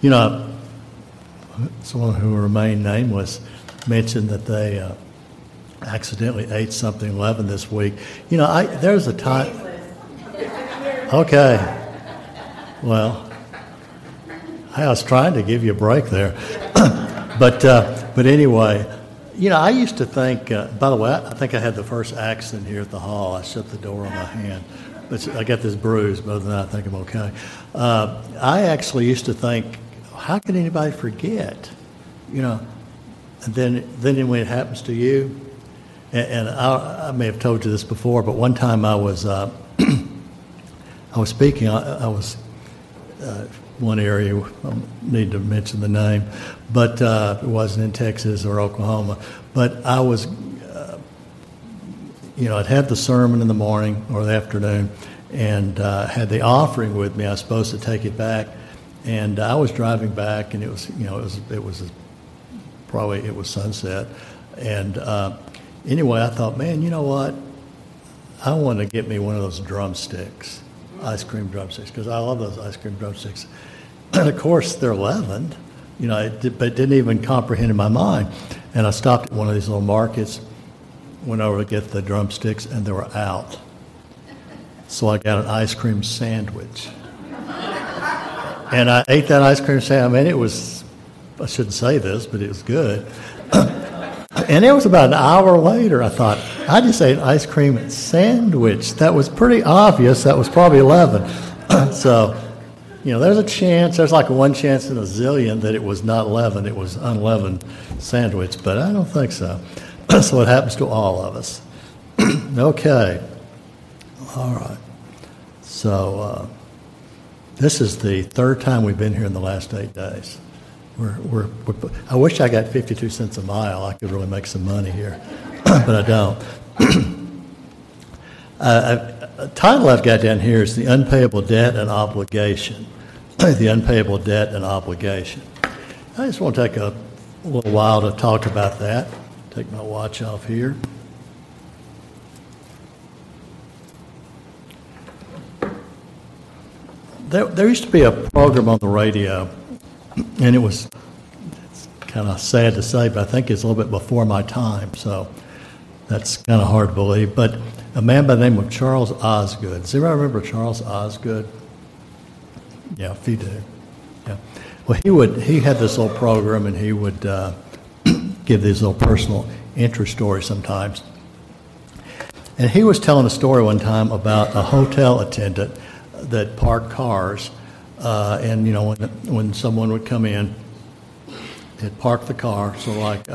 You know, someone who will remain nameless mentioned that they accidentally ate something leavened this week. You know, there's a time. Okay. Well, I was trying to give you a break there, but anyway, you know, I used to think. By the way, I think I had the first accident here at the hall. I shut the door on my hand, but I got this bruise. But other than that, I think I'm okay. I actually used to think, how can anybody forget? You know, and then when it happens to you, and I may have told you this before, but one time I was I was speaking. I was one area. I don't need to mention the name, but it wasn't in Texas or Oklahoma. But I was, you know, I'd had the sermon in the morning or the afternoon, and had the offering with me. I was supposed to take it back, and I was driving back, and it was, you know, it was sunset, and anyway, I thought, man, you know what? I want to get me one of those drumsticks, ice cream drumsticks, because I love those ice cream drumsticks. And of course, they're leavened, you know, but it didn't even comprehend in my mind. And I stopped at one of these little markets, went over to get the drumsticks, and they were out. So I got an ice cream sandwich. And I ate that ice cream sandwich. I mean, it was, I shouldn't say this, but it was good. And it was about an hour later, I thought, I just ate an ice cream sandwich. That was pretty obvious. That was probably 11. So, you know, there's a chance, there's like one chance in a zillion that it was not leavened, it was unleavened sandwich, but I don't think so. So it happens to all of us. Okay. All right. So this is the third time we've been here in the last 8 days. I wish I got 52 cents a mile. I could really make some money here, but I don't. A title I've got down here is The Unpayable Debt and Obligation. The Unpayable Debt and Obligation. I just want to take a little while to talk about that. Take my watch off here. There used to be a program on the radio, and it's kind of sad to say, but I think it's a little bit before my time, so that's kind of hard to believe. But a man by the name of Charles Osgood. Does anybody remember Charles Osgood? Yeah, if you do. Yeah. Well, he had this little program, and he would give these little personal interest stories sometimes. And he was telling a story one time about a hotel attendant that parked cars, and you know, when someone would come in, they'd park the car. So like,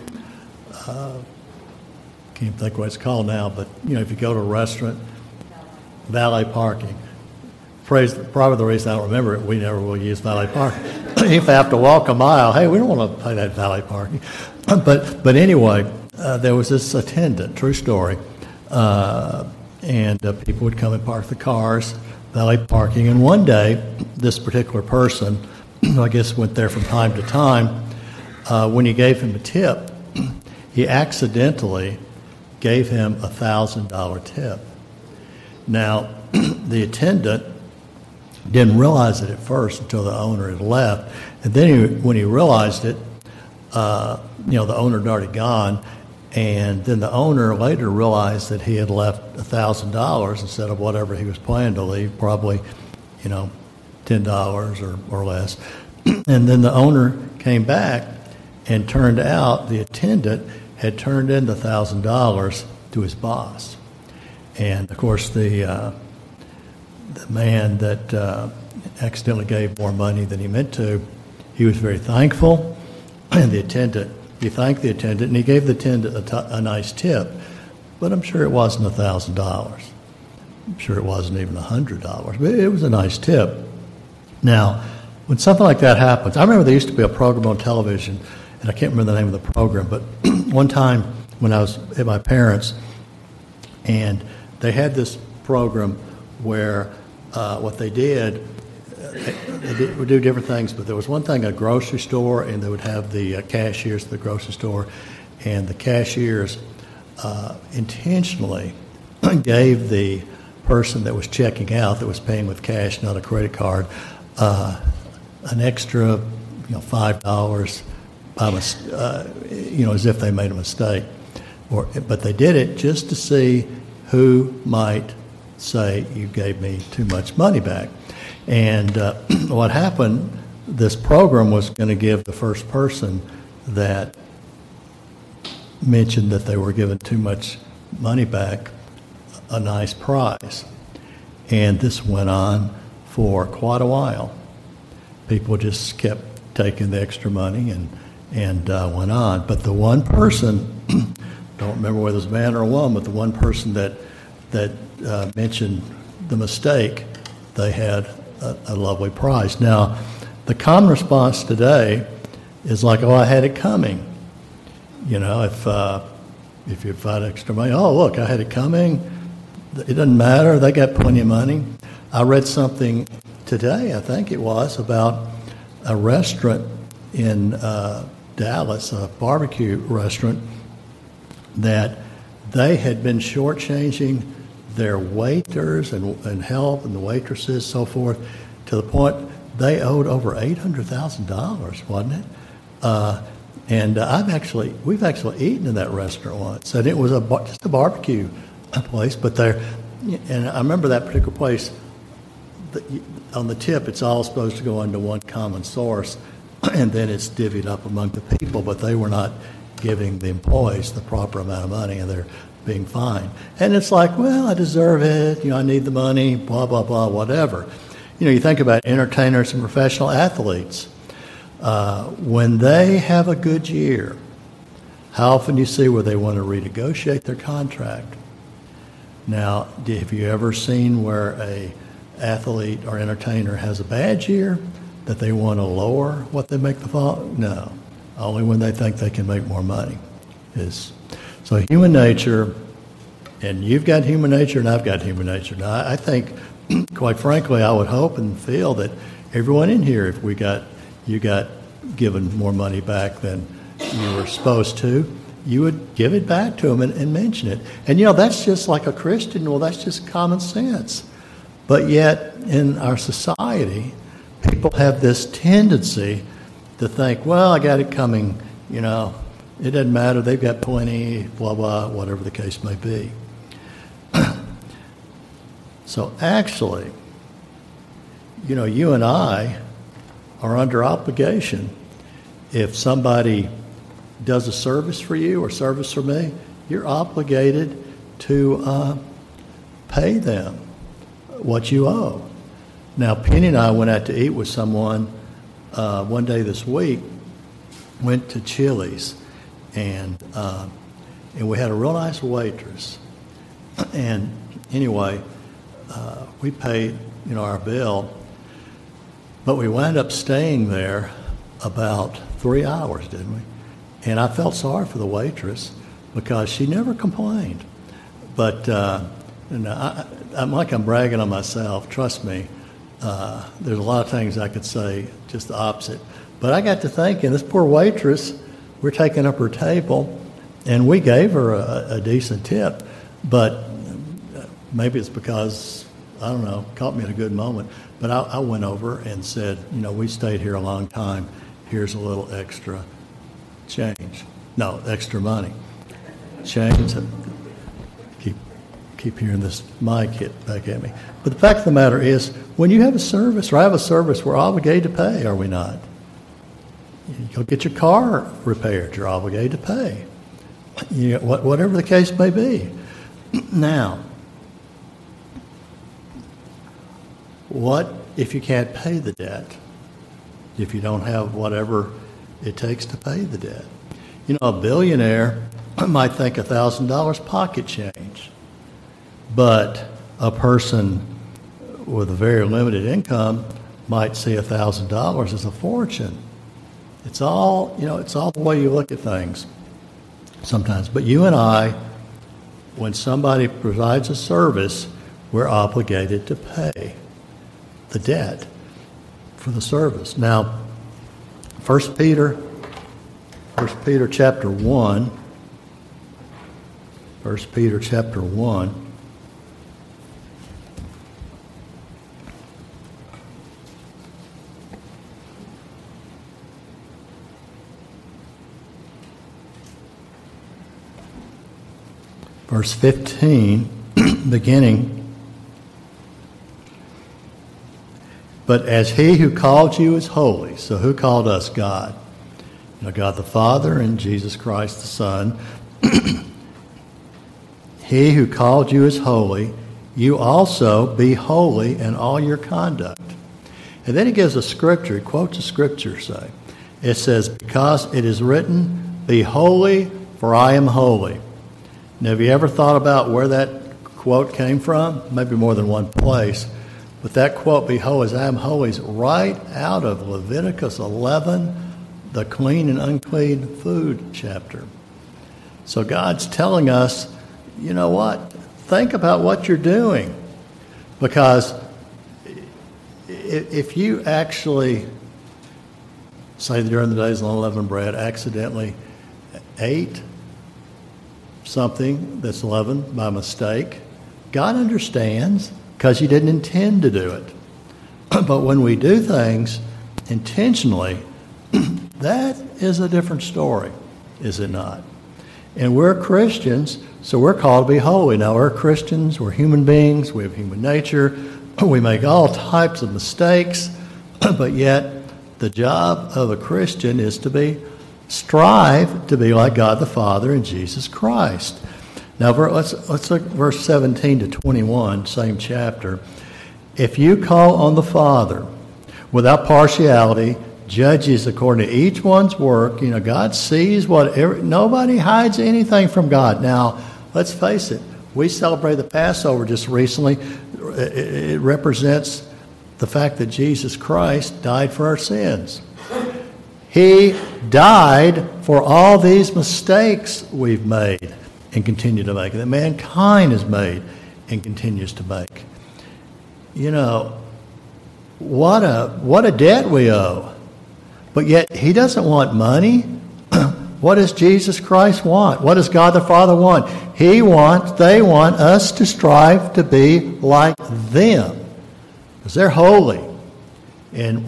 can't think what it's called now, but you know, if you go to a restaurant, valet parking. Probably the reason I don't remember it, we never will use valet parking. If I have to walk a mile, hey, we don't want to pay that valet parking. But anyway, there was this attendant, true story, and people would come and park the cars, valet parking. And one day, this particular person, I guess went there from time to time, when he gave him a tip, he accidentally gave him a $1,000 tip. Now, the attendant didn't realize it at first until the owner had left. And then when he realized it, you know, the owner had already gone. And then the owner later realized that he had left $1,000 instead of whatever he was planning to leave, probably, you know, $10 or less. And then the owner came back, and turned out the attendant had turned in the $1,000 to his boss. And of course, the man that accidentally gave more money than he meant to, he was very thankful. And he thanked the attendant, and he gave the attendant a nice tip. But I'm sure it wasn't $1,000. I'm sure it wasn't even $100. But it was a nice tip. Now, when something like that happens, I remember there used to be a program on television, and I can't remember the name of the program, but one time when I was at my parents', and they had this program where what they did, they would do different things, but there was one thing, a grocery store, and they would have the cashiers at the grocery store, and the cashiers intentionally gave the person that was checking out, that was paying with cash, not a credit card, an extra, $5 as if they made a mistake. But they did it just to see who might say, you gave me too much money back. And what happened, this program was going to give the first person that mentioned that they were given too much money back a nice prize. And this went on for quite a while. People just kept taking the extra money and went on. But the one person, don't remember whether it was a man or a woman, but the one person that mentioned the mistake, they had a lovely prize. Now, the common response today is like, oh, I had it coming. If you've got extra money, oh, look, I had it coming. It doesn't matter. They got plenty of money. I read something today, I think it was, about a restaurant in Dallas, a barbecue restaurant, that they had been shortchanging their waiters and help and the waitresses, so forth, to the point they owed over $800,000, wasn't it? And we've actually eaten in that restaurant once, and it was just a barbecue place. But and I remember that particular place. On the tip, it's all supposed to go into one common source, and then it's divvied up among the people. But they were not giving the employees the proper amount of money, and they're being fined. And it's like, well, I deserve it. I need the money. Blah blah blah. Whatever. You think about entertainers and professional athletes. When they have a good year, how often do you see where they want to renegotiate their contract? Now, have you ever seen where a athlete or entertainer has a bad year that they want to lower what they make the fall? No, only when they think they can make more money. So human nature, and you've got human nature and I've got human nature. Now, I think, quite frankly, I would hope and feel that everyone in here, if you got given more money back than you were supposed to, you would give it back to them and mention it. And that's just like a Christian. Well, that's just common sense. But yet, in our society, people have this tendency to think, well, I got it coming, it doesn't matter, they've got plenty, blah, blah, whatever the case may be. So actually, you and I are under obligation. If somebody does a service for you or service for me, you're obligated to pay them what you owe. Now, Penny and I went out to eat with someone one day this week, went to Chili's, and we had a real nice waitress. And anyway, we paid, our bill, but we wound up staying there about 3 hours, didn't we? And I felt sorry for the waitress because she never complained. But I'm like I'm bragging on myself. Trust me, there's a lot of things I could say just the opposite. But I got to thinking, this poor waitress, we're taking up her table, and we gave her a decent tip. But maybe it's because, I don't know, caught me at a good moment. But I went over and said, we stayed here a long time. Here's a little extra change. No, extra money. Change. Keep hearing this mic hit back at me. But the fact of the matter is, when you have a service, or I have a service, we're obligated to pay, are we not? You go get your car repaired, you're obligated to pay. Whatever the case may be. Now, what if you can't pay the debt? If you don't have whatever it takes to pay the debt? A billionaire might think $1,000 pocket change, but a person with a very limited income might see $1,000 as a fortune. It's all the way you look at things sometimes. But you and I, when somebody provides a service, we're obligated to pay the debt for the service. Now, 1 Peter chapter 1, 1 Peter chapter 1, verse 15, beginning. But as he who called you is holy. So who called us? God. God the Father and Jesus Christ the Son. He who called you is holy. You also be holy in all your conduct. And then he gives a scripture. He quotes a scripture, say. It says, because it is written, be holy, for I am holy. Now, have you ever thought about where that quote came from? Maybe more than one place. But that quote, be holy as I am holy, is right out of Leviticus 11, the clean and unclean food chapter. So God's telling us, you know what? Think about what you're doing. Because if you actually, say during the days of unleavened bread, accidentally ate something that's leavened by mistake, God understands because you didn't intend to do it. But when we do things intentionally, that is a different story, is it not? And we're Christians, so we're called to be holy. Now, we're Christians, we're human beings, we have human nature, we make all types of mistakes, but yet the job of a Christian is to strive to be like God the Father and Jesus Christ. Now, let's look at verse 17 to 21, same chapter. If you call on the Father without partiality, judges according to each one's work, God sees nobody hides anything from God. Now, let's face it, we celebrated the Passover just recently. It represents the fact that Jesus Christ died for our sins. He died for all these mistakes we've made and continue to make, that mankind has made and continues to make. What a debt we owe. But yet he doesn't want money. What does Jesus Christ want? What does God the Father want? They want us to strive to be like them. Because they're holy. And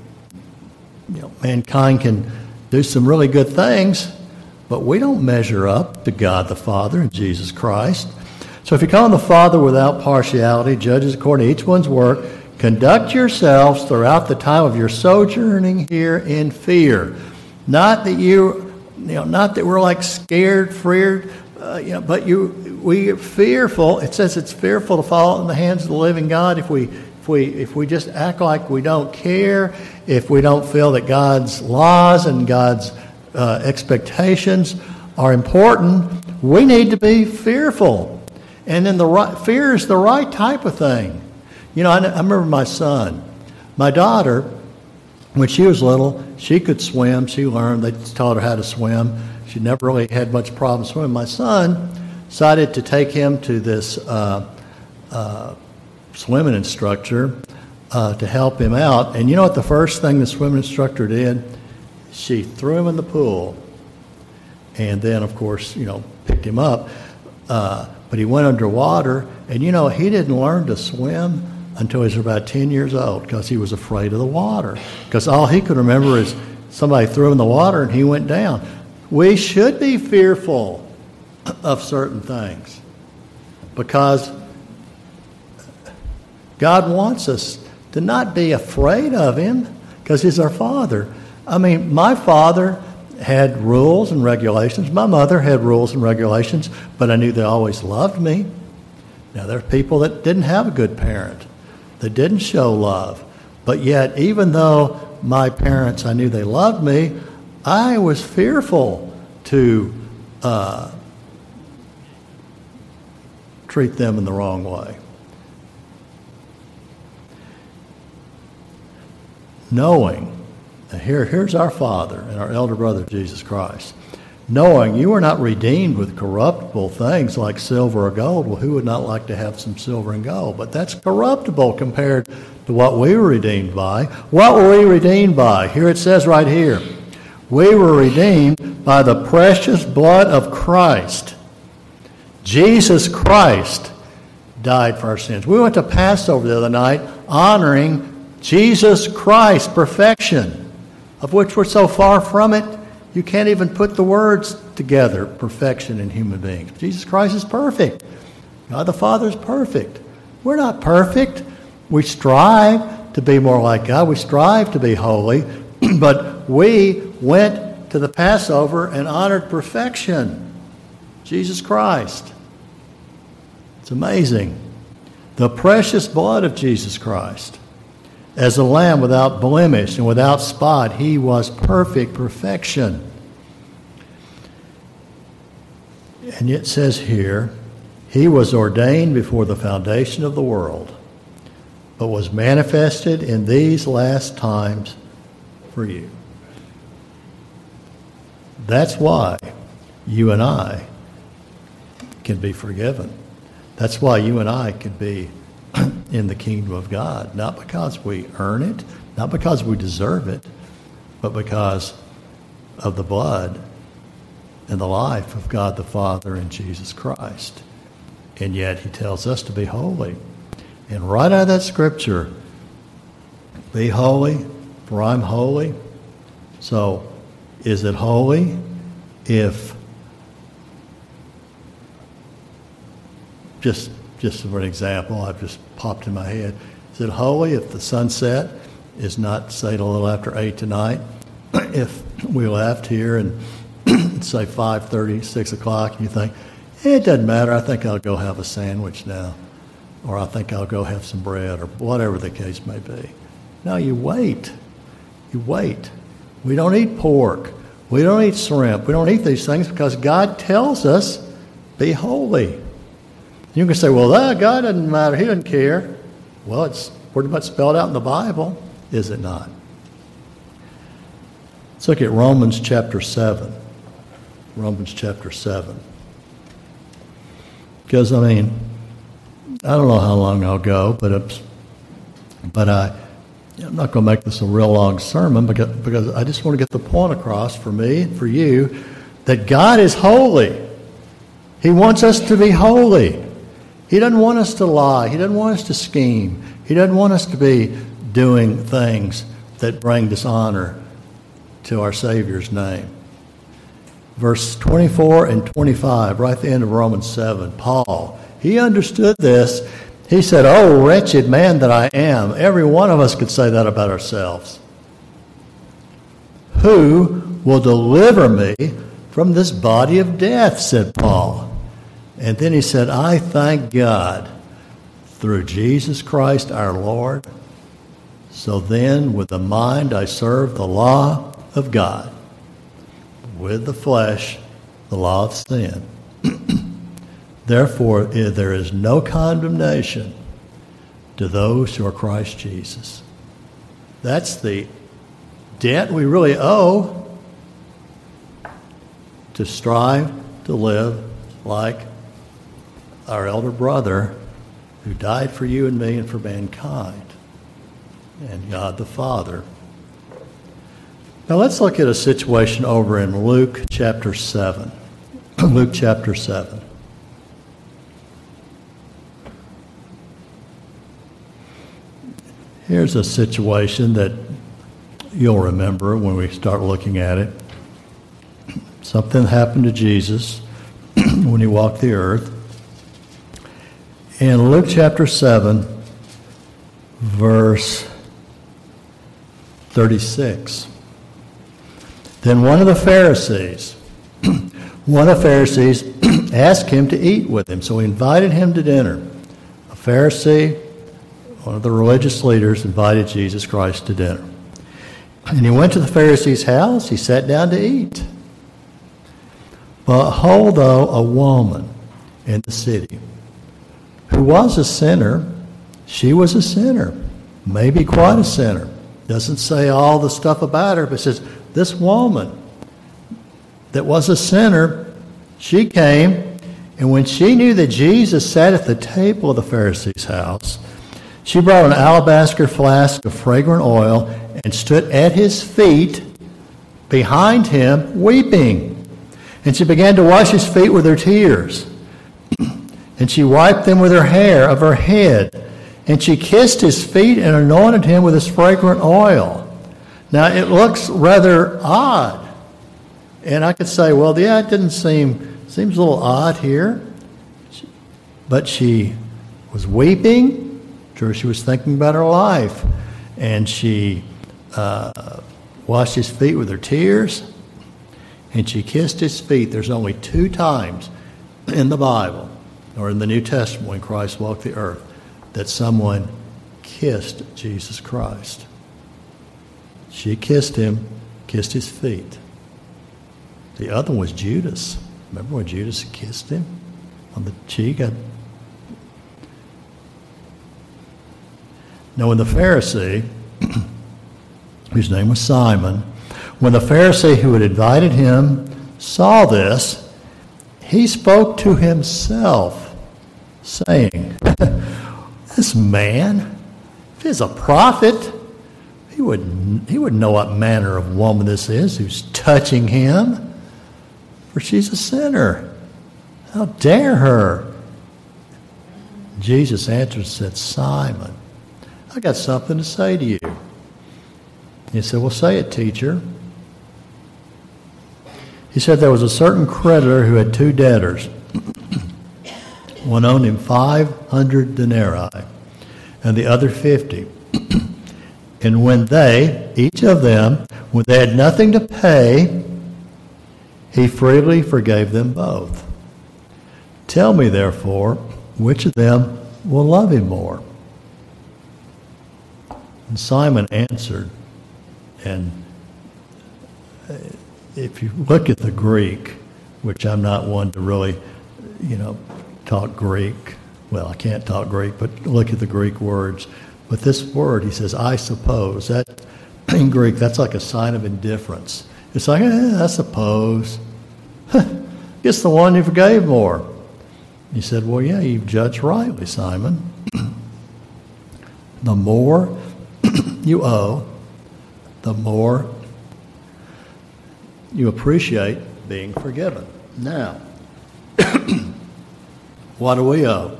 mankind can do some really good things, but we don't measure up to God the Father and Jesus Christ. So if you call on the Father without partiality, judges according to each one's work, conduct yourselves throughout the time of your sojourning here in fear. Not that not that we're like scared, feared, but we are fearful. It says it's fearful to fall in the hands of the living God if we just act like we don't care, if we don't feel that God's laws and God's expectations are important. We need to be fearful, and then fear is the right type of thing. I remember my son. My daughter, when she was little, she could swim. She learned. They taught her how to swim. She never really had much problem swimming. My son decided to take him to this swimming instructor to help him out. And you know what the first thing the swimming instructor did? She threw him in the pool. And then, of course, picked him up. But he went underwater. And, he didn't learn to swim until he was about 10 years old because he was afraid of the water. Because all he could remember is somebody threw him in the water and he went down. We should be fearful of certain things because God wants us to not be afraid of him because he's our Father. I mean, my father had rules and regulations. My mother had rules and regulations, but I knew they always loved me. Now, there are people that didn't have a good parent, that didn't show love. But yet, even though my parents, I knew they loved me, I was fearful to treat them in the wrong way. Knowing, here's our Father and our elder brother, Jesus Christ. Knowing you are not redeemed with corruptible things like silver or gold. Well, who would not like to have some silver and gold? But that's corruptible compared to what we were redeemed by. What were we redeemed by? Here it says right here. We were redeemed by the precious blood of Christ. Jesus Christ died for our sins. We went to Passover the other night honoring Jesus Christ, perfection, of which we're so far from it, you can't even put the words together perfection in human beings. Jesus Christ is perfect. God the Father is perfect. We're not perfect. We strive to be more like God. We strive to be holy. But we went to the Passover and honored perfection. Jesus Christ. It's amazing. The precious blood of Jesus Christ. As a lamb without blemish and without spot, he was perfect perfection. And it says here, he was ordained before the foundation of the world, but was manifested in these last times for you. That's why you and I can be forgiven. That's why you and I can be in the kingdom of God, not because we earn it, not because we deserve it, but because of the blood and the life of God the Father and Jesus Christ. And yet he tells us to be holy. And right out of that scripture, be holy, for I'm holy. So, is it holy if, just for an example, I've just popped in my head, is it holy if the sunset is not, say, a little after 8 tonight? If we left here and say 5:30, 6 o'clock, and you think, it doesn't matter, I think I'll go have a sandwich now, or I think I'll go have some bread, or whatever the case may be. No, you wait. You wait. We don't eat pork. We don't eat shrimp. We don't eat these things because God tells us, be holy. You can say, well, God doesn't matter. He doesn't care. Well, it's pretty much spelled out in the Bible, is it not? Let's look at Romans chapter 7. Romans chapter 7. Because, I mean, I don't know how long I'll go, but I'm not going to make this a real long sermon because I just want to get the point across for me, for you, that God is holy. He wants us to be holy. He doesn't want us to lie. He doesn't want us to scheme. He doesn't want us to be doing things that bring dishonor to our Savior's name. Verse 24 and 25, right at the end of Romans 7, Paul, he understood this. He said, oh, wretched man that I am. Every one of us could say that about ourselves. Who will deliver me from this body of death, said Paul. And then he said, I thank God through Jesus Christ our Lord. So then, with the mind I serve the law of God. With the flesh, the law of sin. Therefore, there is no condemnation to those who are Christ Jesus. That's the debt we really owe, to strive to live like our elder brother who died for you and me and for mankind, and God the Father. Now let's look at a situation over in Luke chapter 7. Luke chapter 7. Here's a situation that you'll remember when we start looking at it. Something happened to Jesus when he walked the earth. In Luke chapter 7, verse 36. Then one of the Pharisees asked him to eat with him, so he invited him to dinner. A Pharisee, one of the religious leaders, invited Jesus Christ to dinner. And he went to the Pharisee's house, he sat down to eat. Behold, though, a woman in the city who was a sinner, she was a sinner, maybe quite a sinner. Doesn't say all the stuff about her, but says this woman that was a sinner, she came, and when she knew that Jesus sat at the table of the Pharisee's house, she brought an alabaster flask of fragrant oil and stood at his feet behind him, weeping. And she began to wash his feet with her tears. And she wiped them with her hair of her head. And she kissed his feet and anointed him with this fragrant oil. Now, it looks rather odd And I could say, well, yeah, it seems a little odd here. But she was weeping. Sure, she was thinking about her life. And she washed his feet with her tears. And she kissed his feet. There's only 2 times in the Bible or in the New Testament when Christ walked the earth that someone kissed Jesus Christ. She kissed him, kissed his feet. The other one was Judas. Remember when Judas kissed him on the cheek? Now, when the Pharisee, whose name was Simon, when the Pharisee who had invited him saw this, he spoke to himself, saying, this man, if he's a prophet, he would know what manner of woman this is who's touching him, for she's a sinner. How dare her? Jesus answered and said, Simon, I got something to say to you. He said, well, say it, teacher. He said there was a certain creditor who had 2 debtors. One owed him 500 denarii and the other 50. And when each of them, when they had nothing to pay, he freely forgave them both. Tell me, therefore, which of them will love him more? And Simon answered, and if you look at the Greek, which I'm not one to really, talk Greek. Well, I can't talk Greek, but look at the Greek words. But this word, he says, I suppose. That in Greek, that's like a sign of indifference. It's like, I suppose. Guess the one who forgave more. He said, well, yeah, you've judged rightly, Simon. The more you owe, the more you appreciate being forgiven. Now, what do we owe?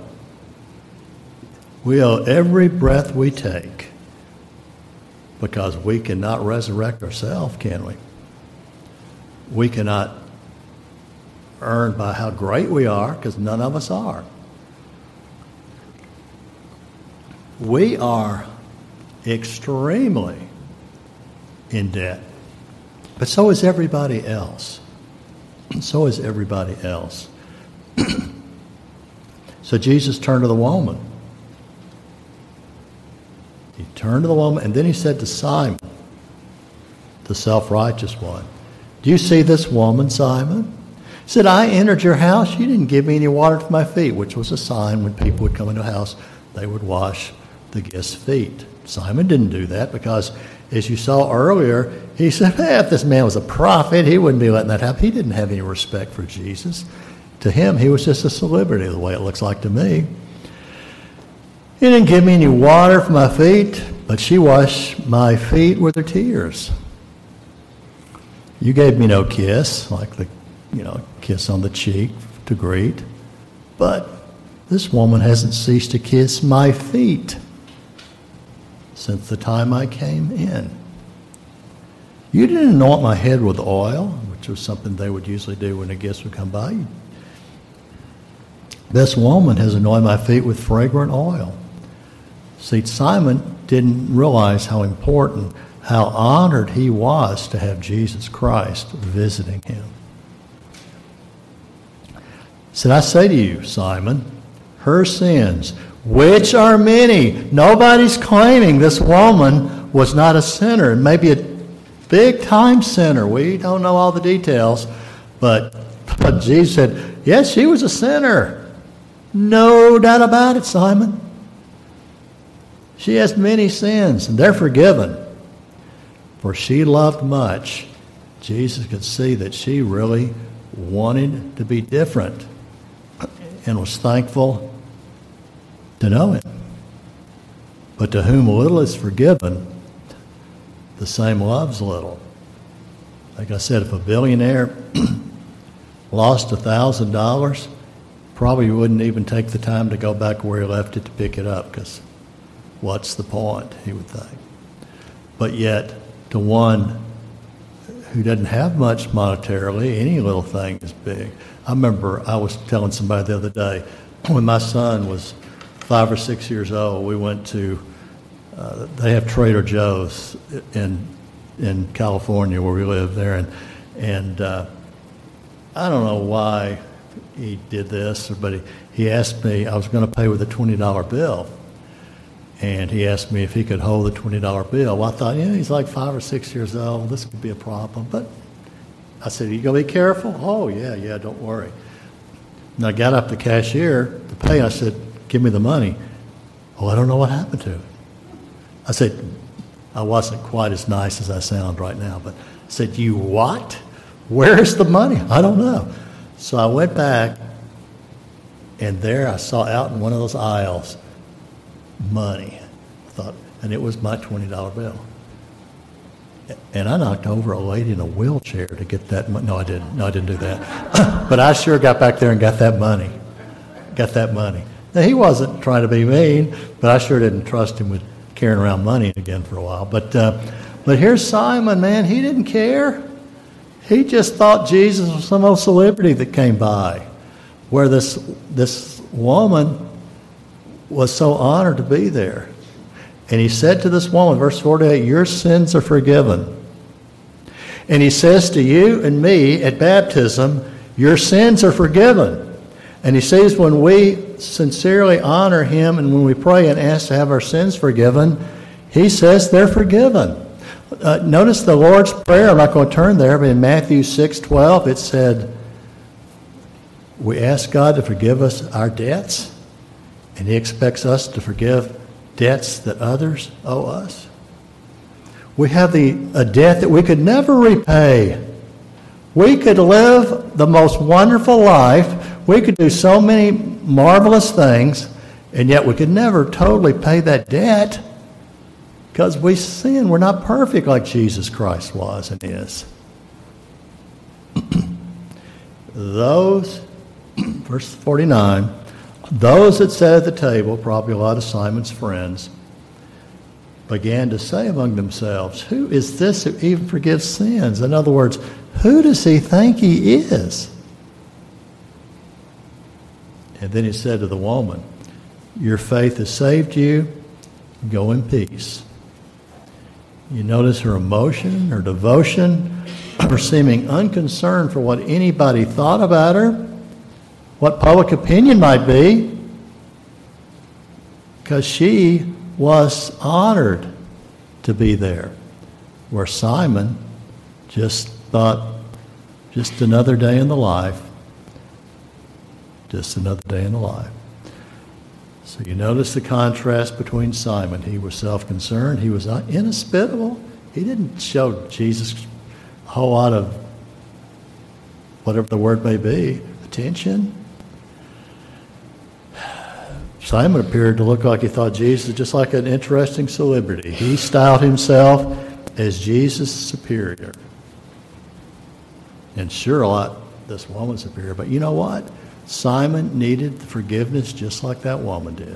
We owe every breath we take, because we cannot resurrect ourselves, can we? We cannot earn by how great we are, because none of us are. We are extremely in debt. But so is everybody else. So is everybody else. So Jesus turned to the woman. He turned to the woman, and then he said to Simon, the self-righteous one, do you see this woman, Simon? He said, I entered your house. You didn't give me any water for my feet, which was a sign when people would come into a house, they would wash the guest's feet. Simon didn't do that because, as you saw earlier, he said, if this man was a prophet, he wouldn't be letting that happen. He didn't have any respect for Jesus. To him, he was just a celebrity, the way it looks like to me. He didn't give me any water for my feet, but she washed my feet with her tears. You gave me no kiss, like the kiss on the cheek to greet, but this woman hasn't ceased to kiss my feet since the time I came in. You didn't anoint my head with oil, which was something they would usually do when a guest would come by. This woman has anointed my feet with fragrant oil. See, Simon didn't realize how important, how honored he was to have Jesus Christ visiting him. He said, I say to you, Simon, her sins, which are many. Nobody's claiming this woman was not a sinner, and maybe a big-time sinner. We don't know all the details, but Jesus said, yes, she was a sinner. No doubt about it, Simon. She has many sins, and they're forgiven. For she loved much. Jesus could see that she really wanted to be different and was thankful to know him. But to whom little is forgiven, the same loves little. Like I said, if a billionaire lost $1,000, probably wouldn't even take the time to go back where he left it to pick it up, because what's the point, he would think. But yet, to one who doesn't have much monetarily. Any little thing is big. I remember I was telling somebody the other day, when my son was 5 or 6 years old, we went to, they have Trader Joe's in California where we live there, and I don't know why he did this, but he asked me, I was going to pay with a $20 bill, and he asked me if he could hold the $20 bill. Well, I thought, he's like 5 or 6 years old, this could be a problem, but I said, are you going to be careful? Oh, yeah, don't worry. And I got up the cashier to pay. I said, give me the money. Oh, I don't know what happened to it. I said, I wasn't quite as nice as I sound right now, but I said, you what? Where's the money? I don't know. So I went back, and there I saw out in one of those aisles money. I thought, and it was my $20 bill. And I knocked over a lady in a wheelchair to get that money. No, I didn't do that. But I sure got back there and got that money. Now, he wasn't trying to be mean, but I sure didn't trust him with carrying around money again for a while. But here's Simon, man. He didn't care. He just thought Jesus was some old celebrity that came by, where this woman was so honored to be there. And he said to this woman, verse 48, your sins are forgiven. And he says to you and me at baptism, your sins are forgiven. And he says when we sincerely honor him and when we pray and ask to have our sins forgiven, he says they're forgiven. Notice the Lord's Prayer. I'm not going to turn there, but in Matthew 6:12 it said, we ask God to forgive us our debts, and he expects us to forgive debts that others owe us. We have a debt that we could never repay. We could live the most wonderful life. We could do so many marvelous things, and yet we could never totally pay that debt because we sin. We're not perfect like Jesus Christ was and is. Those, verse 49, those that sat at the table, probably a lot of Simon's friends, began to say among themselves, who is this who even forgives sins? In other words, who does he think he is? And then he said to the woman, your faith has saved you. Go in peace. You notice her emotion, her devotion, her seeming unconcern for what anybody thought about her, what public opinion might be, because she was honored to be there, where Simon just thought, just another day in the life, just another day in the life. So you notice the contrast between Simon. He was self-concerned. He was inhospitable. He didn't show Jesus a whole lot of, whatever the word may be, attention. Simon appeared to look like he thought Jesus was just like an interesting celebrity. He styled himself as Jesus' superior. And sure, a lot this woman's superior. But you know what? Simon needed the forgiveness just like that woman did.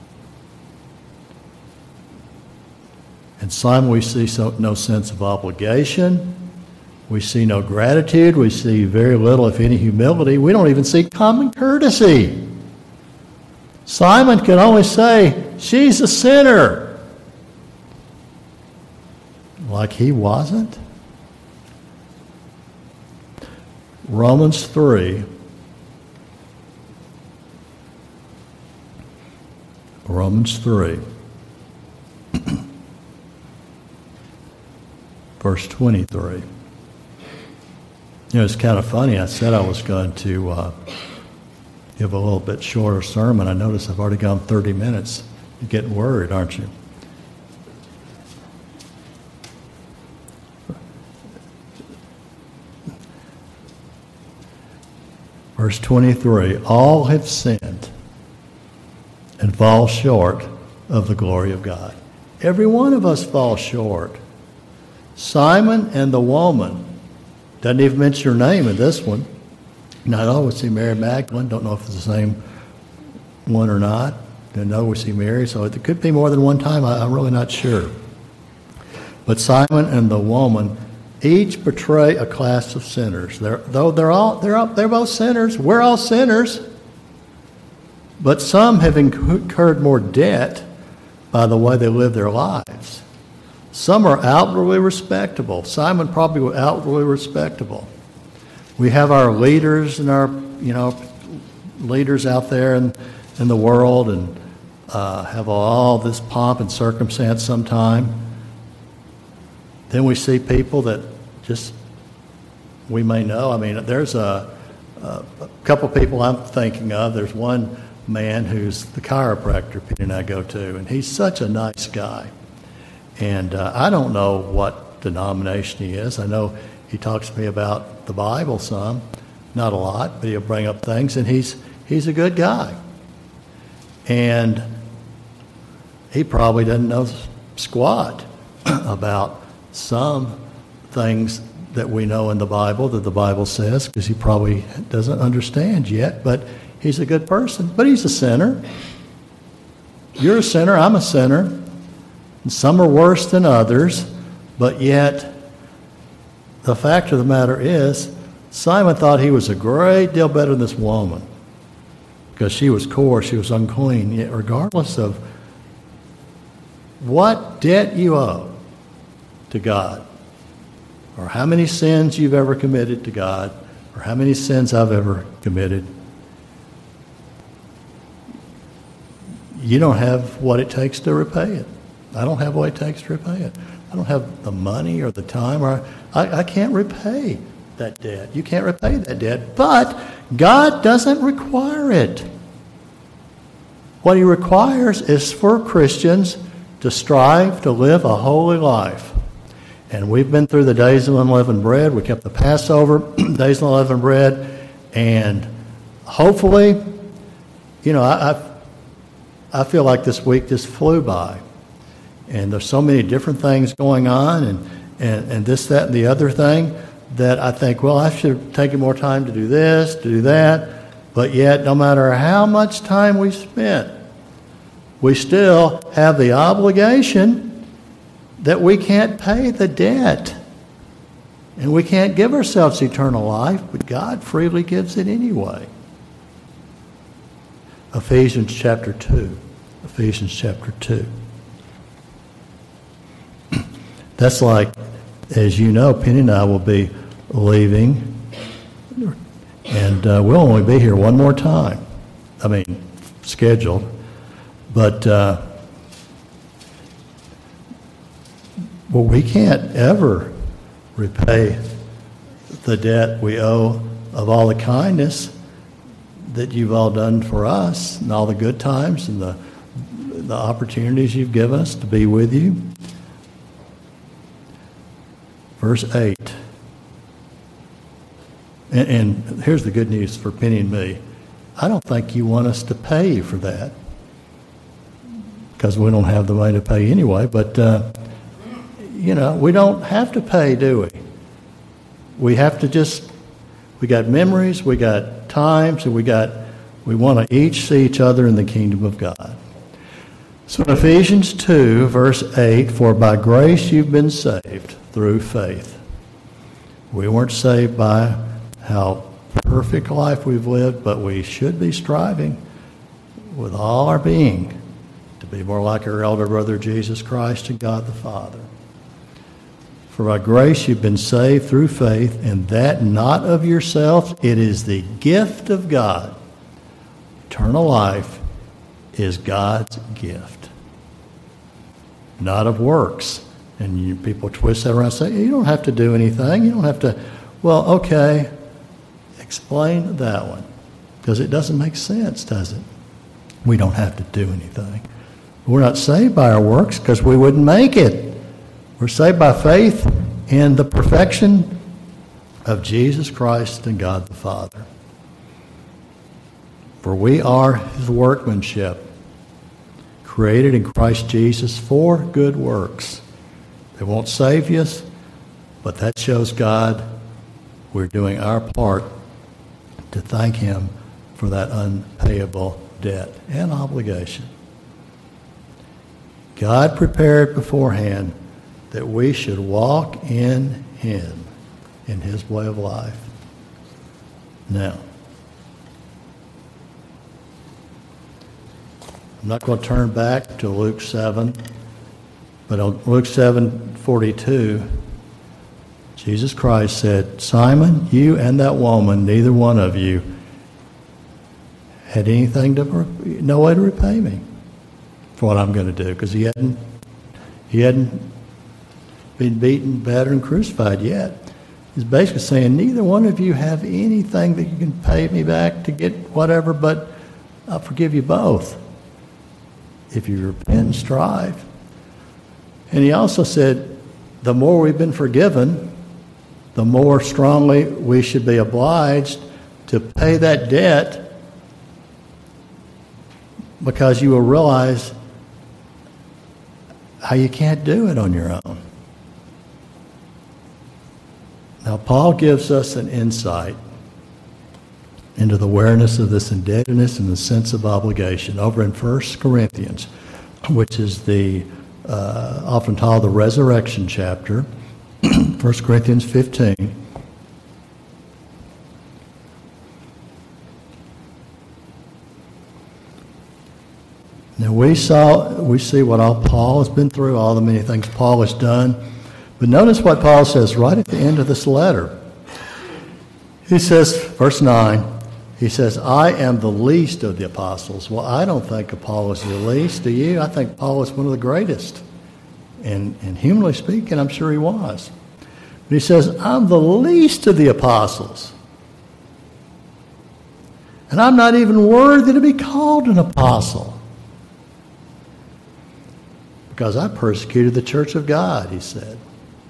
In Simon, we see no sense of obligation. We see no gratitude. We see very little, if any, humility. We don't even see common courtesy. Simon can only say, she's a sinner. Like he wasn't. Romans 3. Romans 3. Verse 23. It's kind of funny. I said I was going to give a little bit shorter sermon. I notice I've already gone 30 minutes. You're getting worried, aren't you? Verse 23, all have sinned and fall short of the glory of God. Every one of us falls short. Simon and the woman, doesn't even mention her name in this one. Not we see Mary Magdalene. Don't know if it's the same one or not. Don't know we see Mary, so it could be more than one time. I'm really not sure. But Simon and the woman each portray a class of sinners. They're both sinners. We're all sinners. But some have incurred more debt by the way they live their lives. Some are outwardly respectable. Simon probably was outwardly respectable. We have our leaders and our, leaders out there in the world and have all this pomp and circumstance sometime. Then we see people that just, we may know. I mean, there's a couple people I'm thinking of. There's one man who's the chiropractor Peter and I go to, and he's such a nice guy. And I don't know what denomination he is. I know he talks to me about the Bible some, not a lot, but he'll bring up things, and he's a good guy. And he probably doesn't know squat about some things that we know in the Bible, that the Bible says, because he probably doesn't understand yet, but he's a good person. But he's a sinner. You're a sinner, I'm a sinner. And some are worse than others, but yet the fact of the matter is, Simon thought he was a great deal better than this woman because she was coarse, she was unclean. Yet regardless of what debt you owe to God, or how many sins you've ever committed to God, or how many sins I've ever committed, you don't have what it takes to repay it. I don't have what it takes to repay it. I don't have the money or the time, or I can't repay that debt. You can't repay that debt, but God doesn't require it. What he requires is for Christians to strive to live a holy life. And we've been through the days of unleavened bread. We kept the Passover, days of unleavened bread, and hopefully, I feel like this week just flew by. And there's so many different things going on and this, that, and the other thing that I think, well, I should have taken more time to do this, to do that. But yet, no matter how much time we spent, we still have the obligation that we can't pay the debt. And we can't give ourselves eternal life, but God freely gives it anyway. Ephesians chapter 2. Ephesians chapter 2. That's like, as you know, Penny and I will be leaving, and we'll only be here one more time. I mean, scheduled. But we can't ever repay the debt we owe of all the kindness that you've all done for us and all the good times and the opportunities you've given us to be with you. Verse 8. And here's the good news for Penny and me. I don't think you want us to pay you for that because we don't have the money to pay anyway. But, we don't have to pay, do we? We have to we got memories, we got times, and we want to each see each other in the kingdom of God. So in Ephesians 2, verse 8, for by grace you've been saved through faith. We weren't saved by how perfect life we've lived, but we should be striving with all our being to be more like our elder brother Jesus Christ and God the Father. For by grace you've been saved through faith, and that not of yourselves, it is the gift of God. Eternal life is God's gift, not of works. And people twist that around and say, you don't have to do anything. You don't have to. Well, okay, explain that one. Because it doesn't make sense, does it? We don't have to do anything. We're not saved by our works because we wouldn't make it. We're saved by faith in the perfection of Jesus Christ and God the Father. For we are his workmanship, created in Christ Jesus for good works. They won't save us, but that shows God we're doing our part to thank him for that unpayable debt and obligation. God prepared beforehand that we should walk in him in his way of life. Now, I'm not going to turn back to Luke 7, but on Luke 7:42, Jesus Christ said, Simon, you and that woman, neither one of you had no way to repay me for what I'm going to do, because he hadn't been beaten, battered, and crucified yet. He's basically saying, neither one of you have anything that you can pay me back to get whatever, but I'll forgive you both if you repent and strive. And he also said, the more we've been forgiven, the more strongly we should be obliged to pay that debt, because you will realize how you can't do it on your own. Now, Paul gives us an insight into the awareness of this indebtedness and the sense of obligation over in 1 Corinthians, which is the often called the resurrection chapter, 1 Corinthians 15. Now we see what all Paul has been through, all the many things Paul has done. But notice what Paul says right at the end of this letter. He says, verse 9, he says, I am the least of the apostles. Well, I don't think Paul is the least, do you? I think Paul is one of the greatest. And humanly speaking, I'm sure he was. But he says, I'm the least of the apostles. And I'm not even worthy to be called an apostle, because I persecuted the church of God, he said.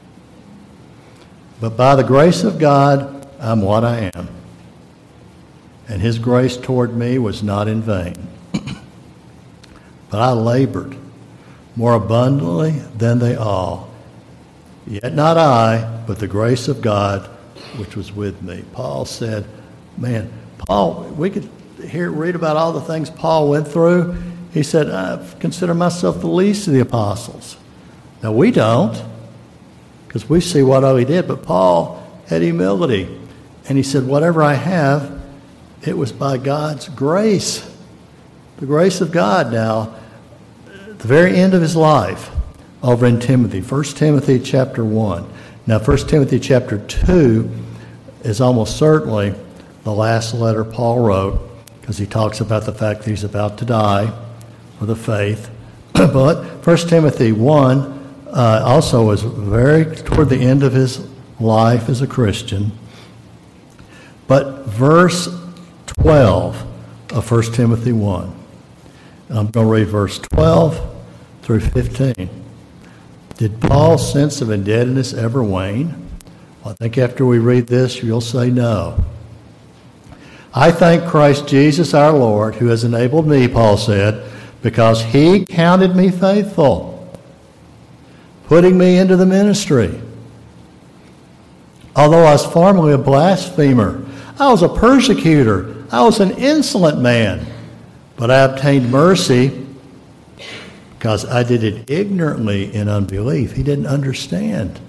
But by the grace of God, I'm what I am. And his grace toward me was not in vain. But I labored more abundantly than they all. Yet not I, but the grace of God which was with me. Paul said, man, Paul, we could read about all the things Paul went through. He said, I consider myself the least of the apostles. Now we don't, because we see what all he did, but Paul had humility. And he said, whatever I have, it was by God's grace. The grace of God. Now, at the very end of his life, over in Timothy, 1 Timothy chapter 1. Now, 1 Timothy chapter 2 is almost certainly the last letter Paul wrote, because he talks about the fact that he's about to die for the faith. But 1 Timothy 1 also was very toward the end of his life as a Christian. But verse 12 of 1 Timothy 1. And I'm going to read verse 12 through 15. Did Paul's sense of indebtedness ever wane? Well, I think after we read this, you'll say no. I thank Christ Jesus our Lord, who has enabled me, Paul said, because he counted me faithful, putting me into the ministry. Although I was formerly a blasphemer, I was a persecutor, I was an insolent man, but I obtained mercy because I did it ignorantly in unbelief. He didn't understand.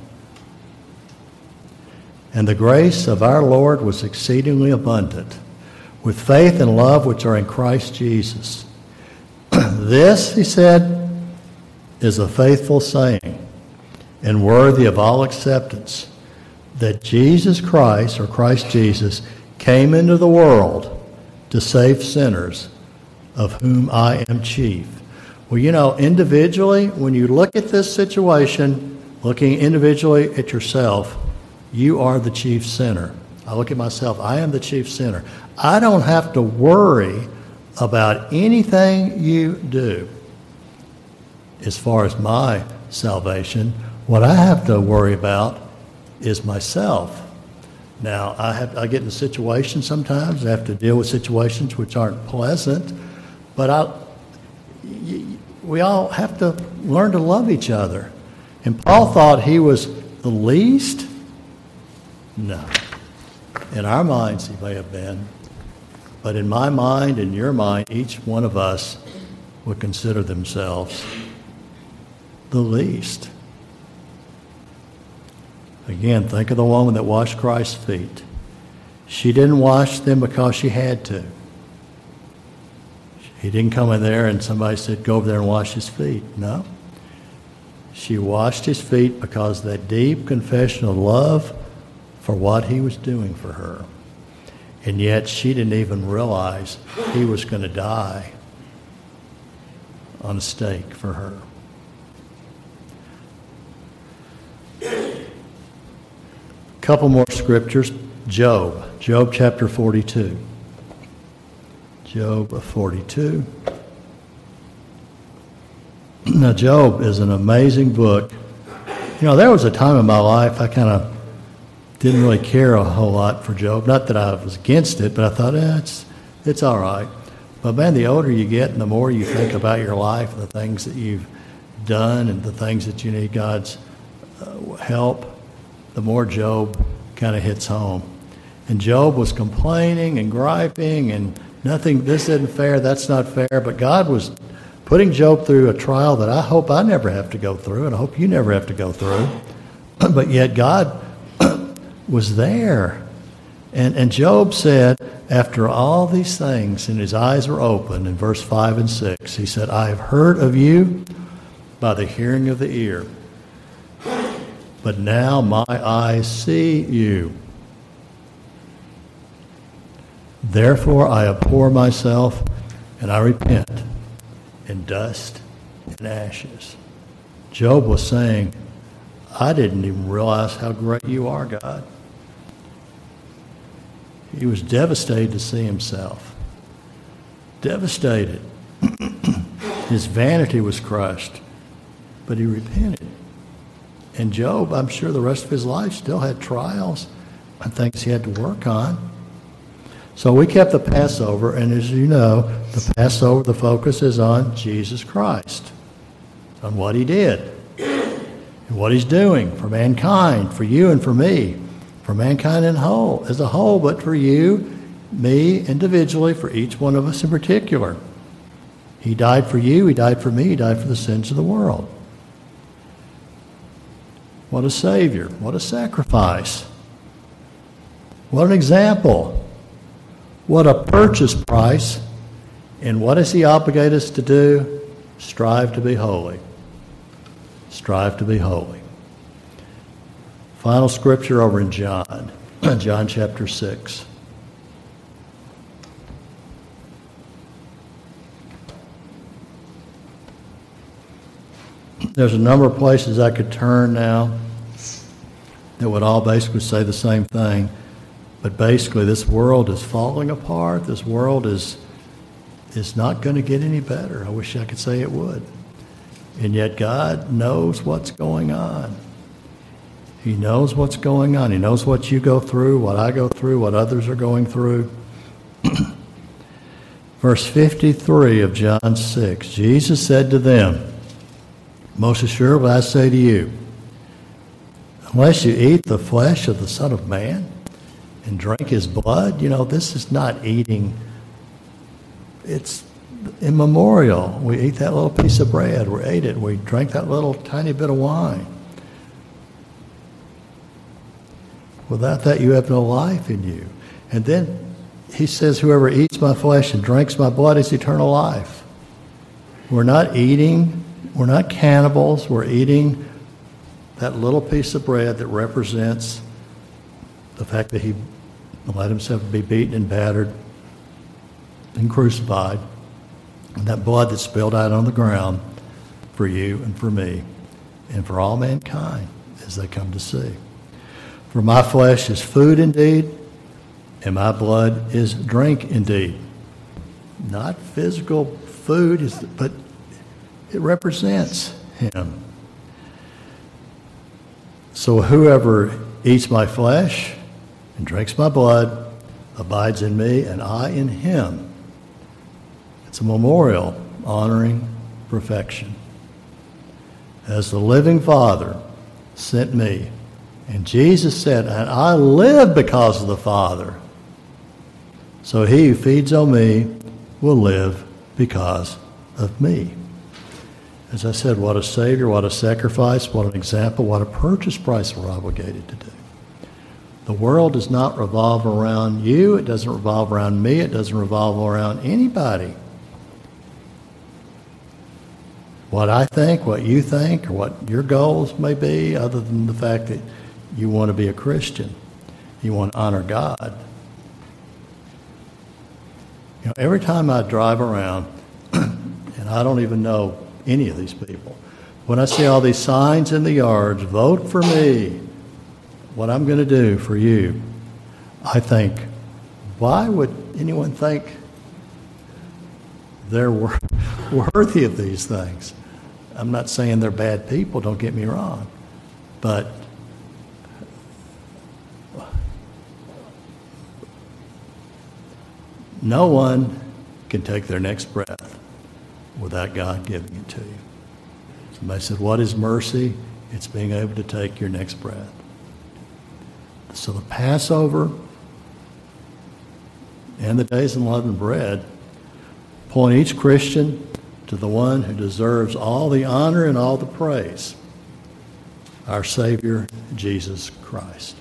And the grace of our Lord was exceedingly abundant, with faith and love which are in Christ Jesus. This, he said, is a faithful saying and worthy of all acceptance, that Jesus Christ, or Christ Jesus, came into the world to save sinners, of whom I am chief. Well, you know, individually, when you look at this situation, looking individually at yourself, you are the chief sinner. I look at myself, I am the chief sinner. I don't have to worry about anything you do as far as my salvation. What I have to worry about is myself. Now, I get in situations sometimes, I have to deal with situations which aren't pleasant, but we all have to learn to love each other. And Paul thought he was the least? No. In our minds, he may have been. But in my mind, in your mind, each one of us would consider themselves the least. Again, think of the woman that washed Christ's feet. She didn't wash them because she had to. He didn't come in there and somebody said, go over there and wash his feet. No. She washed his feet because of that deep confession of love for what he was doing for her. And yet she didn't even realize he was going to die on a stake for her. A couple more scriptures. Job chapter 42. Job 42. Now, Job is an amazing book. You know, there was a time in my life I kind of didn't really care a whole lot for Job. Not that I was against it, but I thought, it's all right. But man, the older you get and the more you think about your life, the things that you've done and the things that you need God's help, the more Job kind of hits home. And Job was complaining and griping and nothing, this isn't fair, that's not fair. But God was putting Job through a trial that I hope I never have to go through, and I hope you never have to go through. But yet God was there. And Job said, after all these things, and his eyes were open, in verse 5 and 6, he said, I have heard of you by the hearing of the ear, but now my eyes see you. Therefore I abhor myself, and I repent in dust and ashes. Job was saying, I didn't even realize how great you are, God. He was devastated to see himself. Devastated. His vanity was crushed, but he repented. And Job, I'm sure the rest of his life still had trials and things he had to work on. So we kept the Passover, and as you know, the Passover, the focus is on Jesus Christ, on what he did, and what he's doing for mankind, for you and for me, for mankind as a whole, but for you, me individually, for each one of us in particular. He died for you, he died for me, he died for the sins of the world. What a Savior, what a sacrifice, what an example. What a purchase price. And what does he obligate us to do? Strive to be holy. Strive to be holy. Final scripture over in John. John chapter 6. There's a number of places I could turn now that would all basically say the same thing. But basically, this world is falling apart. This world is not going to get any better. I wish I could say it would. And yet God knows what's going on. He knows what's going on. He knows what you go through, what I go through, what others are going through. Verse 53 of John 6, Jesus said to them, most assuredly I say to you, unless you eat the flesh of the Son of Man and drink his blood, this is not eating. It's immemorial. We eat that little piece of bread. We ate it. We drank that little tiny bit of wine. Without that, you have no life in you. And then he says, whoever eats my flesh and drinks my blood is eternal life. We're not eating. We're not cannibals. We're eating that little piece of bread that represents the fact that he let himself be beaten and battered and crucified, and that blood that spilled out on the ground for you and for me and for all mankind as they come to see. For my flesh is food indeed, and my blood is drink indeed. Not physical food, but it represents him. So whoever eats my flesh and drinks my blood abides in me, and I in him. It's a memorial honoring perfection. As the living Father sent me, and Jesus said, and I live because of the Father. So he who feeds on me will live because of me. As I said, what a Savior, what a sacrifice, what an example, what a purchase price we're obligated to do. The world does not revolve around you. It doesn't revolve around me. It doesn't revolve around anybody. What I think, what you think, or what your goals may be, other than the fact that you want to be a Christian. You want to honor God. You know, every time I drive around, and I don't even know any of these people, when I see all these signs in the yards, vote for me, what I'm going to do for you, I think, why would anyone think they're worthy of these things? I'm not saying they're bad people, don't get me wrong, but no one can take their next breath without God giving it to you. Somebody said, what is mercy? It's being able to take your next breath. So the Passover and the days of unleavened bread point each Christian to the one who deserves all the honor and all the praise, our Savior, Jesus Christ.